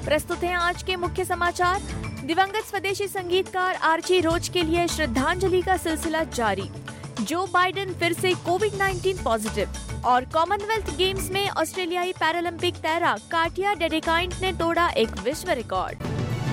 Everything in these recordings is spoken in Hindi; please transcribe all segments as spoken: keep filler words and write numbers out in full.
प्रस्तुत हैं आज के मुख्य समाचार। दिवंगत स्वदेशी संगीतकार आर्ची रोच के लिए श्रद्धांजलि का सिलसिला जारी। जो बाइडेन फिर से कोविड नाइनटीन पॉजिटिव। और कॉमनवेल्थ गेम्स में ऑस्ट्रेलियाई पैरालंपिक तैराक काटिया डेडेकाइंट ने तोड़ा एक विश्व रिकॉर्ड।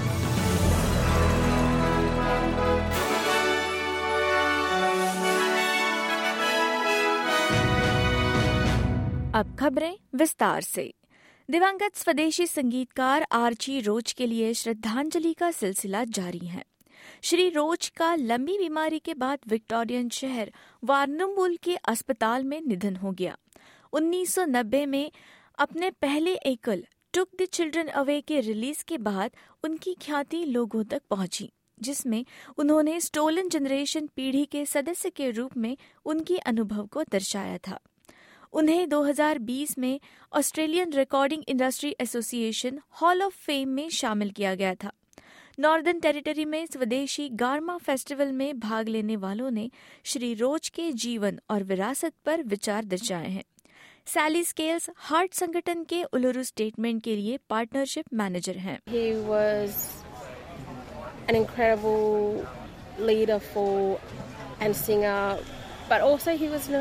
अब खबरें विस्तार से। दिवंगत स्वदेशी संगीतकार आर्ची रोच के लिए श्रद्धांजलि का सिलसिला जारी है। श्री रोच का लंबी बीमारी के बाद विक्टोरियन शहर वार्नमुल के अस्पताल में निधन हो गया। उन्नीस सौ नब्बे में अपने पहले एकल टुक द चिल्ड्रन अवे के रिलीज के बाद उनकी ख्याति लोगों तक पहुंची, जिसमें उन्होंने स्टोलन जनरेशन पीढ़ी के सदस्य के रूप में उनके अनुभव को दर्शाया था। उन्हें दो हज़ार बीस में Australian Recording Industry Association Hall of Fame में शामिल किया गया था। नॉर्दर्न टेरिटरी में स्वदेशी गारमा फेस्टिवल में भाग लेने वालों ने श्री रोच के जीवन और विरासत पर विचार दर्शाए हैं। सैली स्केल्स हार्ट संगठन के उलुरु स्टेटमेंट के लिए पार्टनरशिप मैनेजर हैं। He was an incredible leader for and singer, but also he was a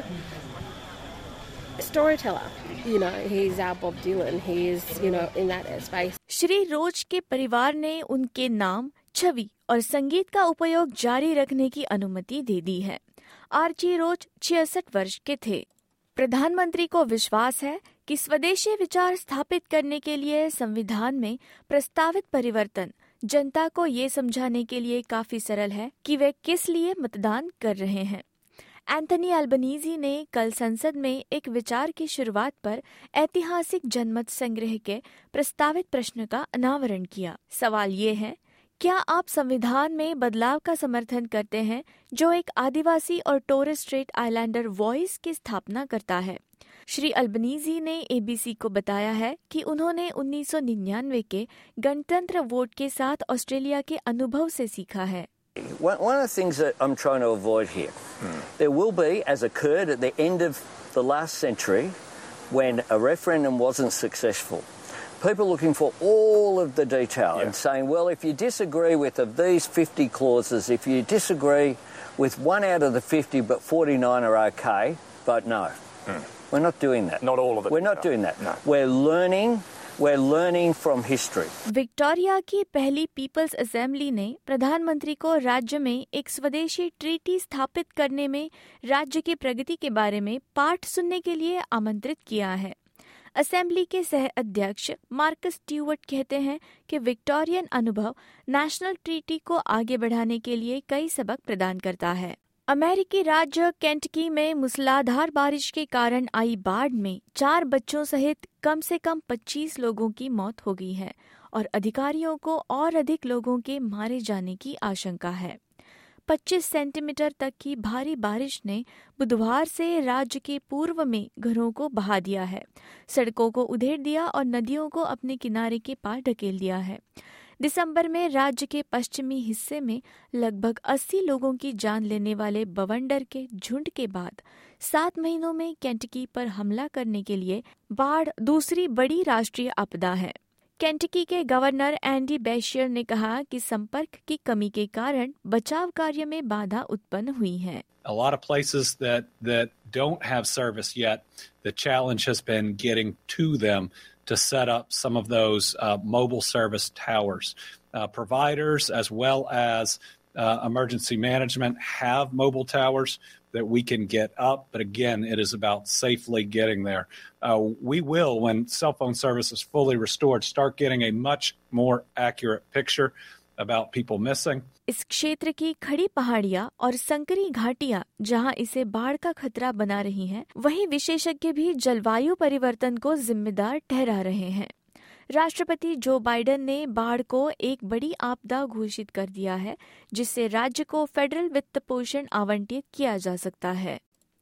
storyteller. You know, he's our Bob Dylan. He is, you know, in that space. Shri Roach के परिवार ने उनके नाम, छवि और संगीत का उपयोग जारी रखने की अनुमति दे दी है। आर्ची रोच छियासठ वर्ष के थे। प्रधानमंत्री को विश्वास है कि स्वदेशी विचार स्थापित करने के लिए संविधान में प्रस्तावित परिवर्तन जनता को ये समझाने के लिए काफी सरल है कि वे किस लिए मतदान कर रहे हैं। एंथनी अल्बनीजी ने कल संसद में एक विचार की शुरुआत पर ऐतिहासिक जनमत संग्रह के प्रस्तावित प्रश्न का अनावरण किया। सवाल ये है, क्या आप संविधान में बदलाव का समर्थन करते हैं जो एक आदिवासी और टोरेस स्ट्रेट आइलैंडर वॉइस की स्थापना करता है? श्री अल्बनीजी ने एबीसी को बताया है कि उन्होंने उन्नीस सौ निन्यानवे के गणतंत्र वोट के साथ ऑस्ट्रेलिया के अनुभव से सीखा है। One, one of the things that I'm trying to avoid here, hmm. there will be, as occurred at the end of the last century, when a referendum wasn't successful, people looking for all of the detail yeah. and saying, well, if you disagree with of these fifty clauses, if you disagree with one out of the fifty but forty-nine are okay, vote no. Hmm. We're not doing that. Not all of it. We're not no. doing that. No. We're learning. We're learning from history. Victoria की पहली पीपल्स असेंबली ने प्रधानमंत्री को राज्य में एक स्वदेशी ट्रीटी स्थापित करने में राज्य की प्रगति के बारे में पाठ सुनने के लिए आमंत्रित किया है। असेंबली के सह अध्यक्ष मार्कस स्टीवर्ट कहते हैं कि विक्टोरियन अनुभव नेशनल ट्रीटी को आगे बढ़ाने के लिए कई सबक प्रदान करता है। अमेरिकी राज्य केंटकी में मूसलाधार बारिश के कारण आई बाढ़ में चार बच्चों सहित कम से कम पच्चीस लोगों की मौत हो गई है और अधिकारियों को और अधिक लोगों के मारे जाने की आशंका है। पच्चीस सेंटीमीटर तक की भारी बारिश ने बुधवार से राज्य के पूर्व में घरों को बहा दिया है, सड़कों को उधेड़ दिया और नदियों को अपने किनारे के पार ढकेल दिया है। दिसंबर में राज्य के पश्चिमी हिस्से में लगभग अस्सी लोगों की जान लेने वाले बवंडर के झुंड के बाद सात महीनों में केंटकी पर हमला करने के लिए बाढ़ दूसरी बड़ी राष्ट्रीय आपदा है। केंटकी के गवर्नर एंडी बेशियर ने कहा कि संपर्क की कमी के कारण बचाव कार्य में बाधा उत्पन्न हुई है। A lot of places that that don't have service yet, the challenge has been getting to them to set up some of those uh, mobile service towers. Uh, providers as well as uh, emergency management have mobile towers that we can get up, but again, it is about safely getting there. Uh, we will, when cell phone service is fully restored, start getting a much more accurate picture about people missing. इस क्षेत्र की खड़ी पहाड़ियां और संकरी घाटियां जहां इसे बाढ़ का खतरा बना रही हैं, वहीं विशेषज्ञ भी जलवायु परिवर्तन को जिम्मेदार ठहरा रहे हैं। राष्ट्रपति जो बाइडेन ने बाढ़ को एक बड़ी आपदा घोषित कर दिया है, जिससे राज्य को फेडरल वित्त पोषण आवंटित किया जा सकता है।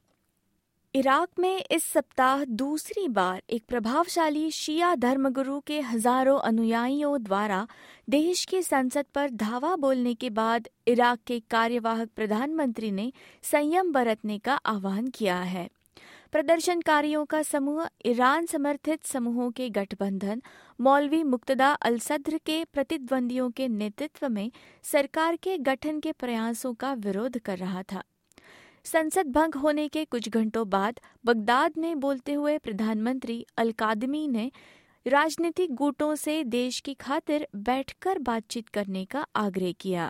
इराक में इस सप्ताह दूसरी बार एक प्रभावशाली शिया धर्मगुरु के हजारों अनुयायियों द्वारा देश की संसद पर धावा बोलने के बाद इराक के कार्यवाहक प्रधानमंत्री ने संयम बरतने का आह्वान किया है। प्रदर्शनकारियों का समूह ईरान समर्थित समूहों के गठबंधन मौलवी मुक्तदा अल सद्र के प्रतिद्वंदियों के नेतृत्व में सरकार के गठन के प्रयासों का विरोध कर रहा था। संसद भंग होने के कुछ घंटों बाद बगदाद में बोलते हुए प्रधानमंत्री अल कादमी ने राजनीतिक गुटों से देश की खातिर बैठकर बातचीत करने का आग्रह किया।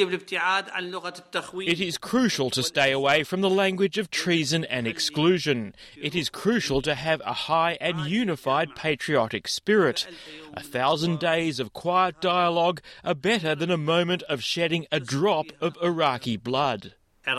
It is crucial to stay away from the language of treason and exclusion. It is crucial to have a high and unified patriotic spirit. A thousand days of quiet dialogue are better than a moment of shedding a drop of Iraqi blood.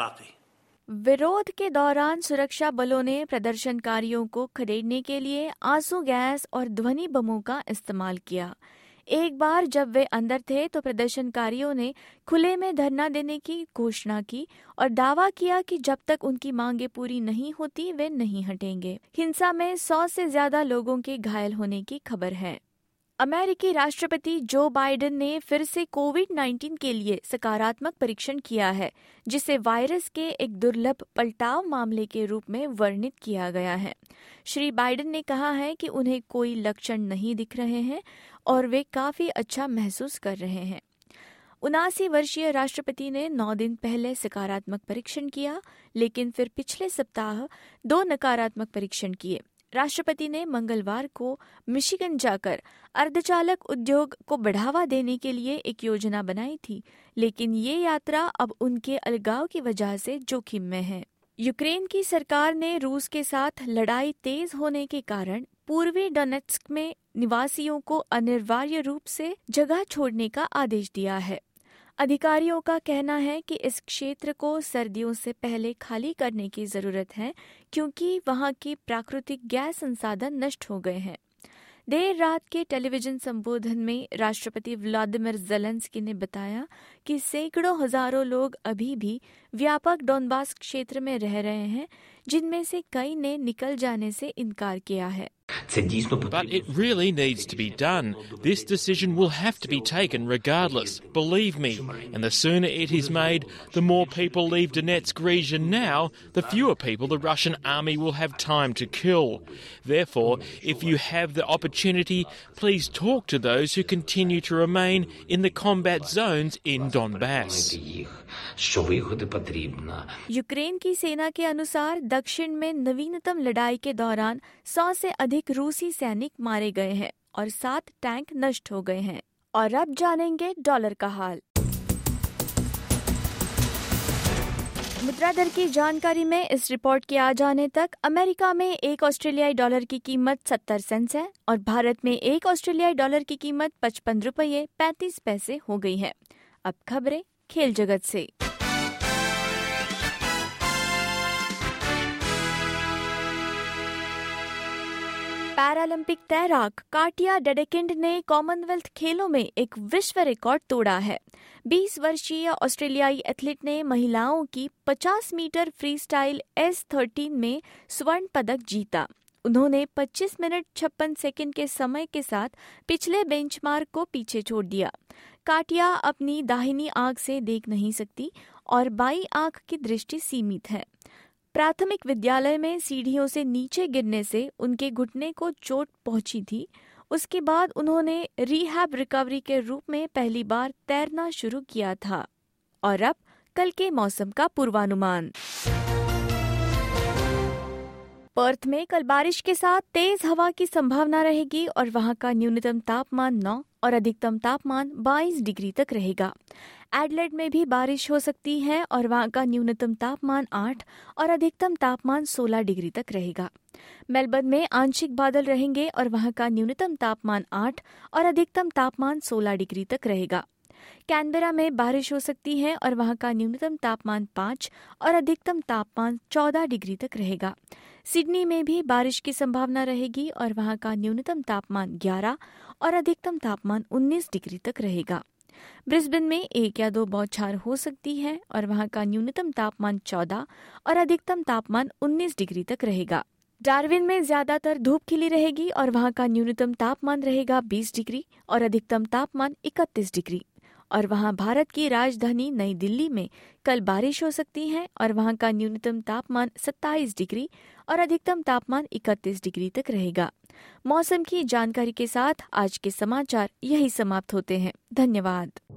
विरोध के दौरान सुरक्षा बलों ने प्रदर्शनकारियों को खदेड़ने के लिए आंसू गैस और ध्वनि बमों का इस्तेमाल किया। एक बार जब वे अंदर थे तो प्रदर्शनकारियों ने खुले में धरना देने की घोषणा की और दावा किया कि जब तक उनकी मांगें पूरी नहीं होती वे नहीं हटेंगे। हिंसा में सौ से ज्यादा लोगों के घायल होने की खबर है। अमेरिकी राष्ट्रपति जो बाइडेन ने फिर से कोविड नाइन्टीन के लिए सकारात्मक परीक्षण किया है, जिसे वायरस के एक दुर्लभ पलटाव मामले के रूप में वर्णित किया गया है। श्री बाइडेन ने कहा है कि उन्हें कोई लक्षण नहीं दिख रहे हैं और वे काफी अच्छा महसूस कर रहे हैं। उनासी वर्षीय राष्ट्रपति ने नौ दिन पहले सकारात्मक परीक्षण किया, लेकिन फिर पिछले सप्ताह दो नकारात्मक परीक्षण किए। राष्ट्रपति ने मंगलवार को मिशिगन जाकर अर्धचालक उद्योग को बढ़ावा देने के लिए एक योजना बनाई थी, लेकिन ये यात्रा अब उनके अलगाव की वजह से जोखिम में है। यूक्रेन की सरकार ने रूस के साथ लड़ाई तेज होने के कारण पूर्वी डोनेट्स्क में निवासियों को अनिवार्य रूप से जगह छोड़ने का आदेश दिया है। अधिकारियों का कहना है कि इस क्षेत्र को सर्दियों से पहले खाली करने की जरूरत है, क्योंकि वहां की प्राकृतिक गैस संसाधन नष्ट हो गए हैं। देर रात के टेलीविजन संबोधन में राष्ट्रपति व्लादिमीर ज़ेलेंस्की ने बताया कि सैकड़ों हजारों लोग अभी भी व्यापक डोनबास क्षेत्र में रह रहे हैं, जिनमें से कई ने निकल जाने से इनकार किया है। But it really needs to be done. This decision will have to be taken regardless, believe me. And the sooner it is made, the more people leave Donetsk region now, the fewer people the Russian army will have time to kill. Therefore, if you have the opportunity, please talk to those who continue to remain in the combat zones in Donbass. Ukraine की सेना के अनुसार दक्षिण में नवीनतम लड़ाई के दौरान सौ से अधिक रूसी सैनिक मारे गए हैं और सात टैंक नष्ट हो गए हैं। और अब जानेंगे डॉलर का हाल। मुद्रा दर की जानकारी में इस रिपोर्ट के आ जाने तक अमेरिका में एक ऑस्ट्रेलियाई डॉलर की कीमत सत्तर सेंट्स है और भारत में एक ऑस्ट्रेलियाई डॉलर की कीमत पचपन रुपये पैंतीस पैसे हो गई है। अब खबरें खेल जगत से। पैरालंपिक तैराक काटिया डेडेकिंड ने कॉमनवेल्थ खेलों में एक विश्व रिकॉर्ड तोड़ा है। बीस वर्षीय ऑस्ट्रेलियाई एथलीट ने महिलाओं की पचास मीटर फ्रीस्टाइल एस थर्टीन में स्वर्ण पदक जीता। उन्होंने पच्चीस मिनट छप्पन सेकंड के समय के साथ पिछले बेंचमार्क को पीछे छोड़ दिया। काटिया अपनी दाहिनी आंख से देख नहीं सकती और बाईं आंख की दृष्टि सीमित है। प्राथमिक विद्यालय में सीढ़ियों से नीचे गिरने से उनके घुटने को चोट पहुंची थी। उसके बाद उन्होंने रिहैब रिकवरी के रूप में पहली बार तैरना शुरू किया था। और अब कल के मौसम का पूर्वानुमान। पर्थ में कल बारिश के साथ तेज हवा की संभावना रहेगी और वहां का न्यूनतम तापमान नौ और अधिकतम तापमान बाईस डिग्री तक रहेगा। एडलेड में भी बारिश हो सकती है और वहां का न्यूनतम तापमान आठ और अधिकतम तापमान सोलह डिग्री तक रहेगा। मेलबर्न में आंशिक बादल रहेंगे और वहां का न्यूनतम तापमान आठ और अधिकतम तापमान सोलह डिग्री तक रहेगा। कैनबेरा में बारिश हो सकती है और वहां का न्यूनतम तापमान पाँच और अधिकतम तापमान चौदह डिग्री तक रहेगा। सिडनी में भी बारिश की संभावना रहेगी और वहां का न्यूनतम तापमान ग्यारह और अधिकतम तापमान उन्नीस डिग्री तक रहेगा। ब्रिस्बेन में एक या दो बौछार हो सकती है और वहां का न्यूनतम तापमान चौदह और अधिकतम तापमान उन्नीस डिग्री तक रहेगा। डार्विन में ज्यादातर धूप खिली रहेगी और वहां का न्यूनतम तापमान रहेगा बीस डिग्री और अधिकतम तापमान इकतीस डिग्री। और वहां भारत की राजधानी नई दिल्ली में कल बारिश हो सकती है और वहां का न्यूनतम तापमान सत्ताईस डिग्री और अधिकतम तापमान इकतीस डिग्री तक रहेगा। मौसम की जानकारी के साथ आज के समाचार यही समाप्त होते हैं। धन्यवाद।